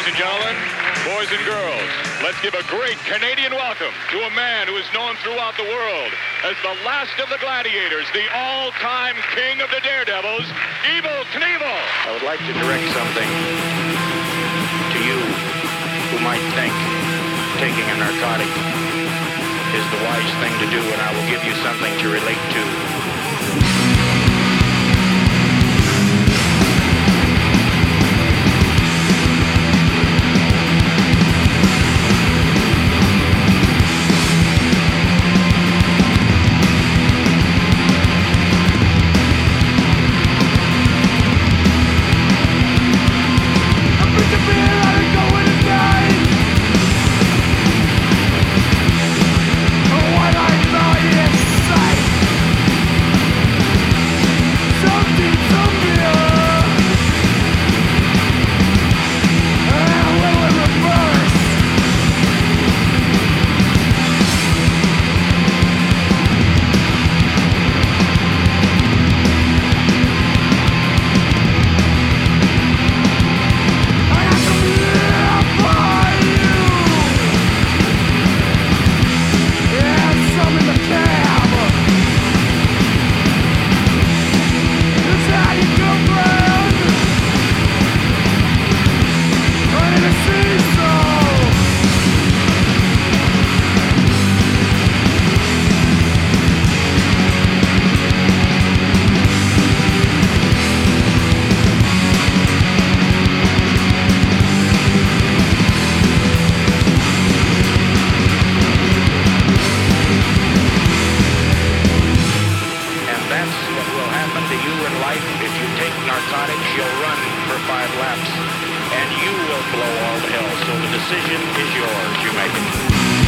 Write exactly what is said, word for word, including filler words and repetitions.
Ladies and gentlemen, boys and girls, let's give a great Canadian welcome to a man who is known throughout the world as the last of the gladiators, the all-time king of the daredevils, Evel Knievel. I would like to direct something to you who might think taking a narcotic is the wise thing to do, and I will give you something to relate to. Narcotics, you'll run for five laps, and you will blow all to hell. So the decision is yours. You make it.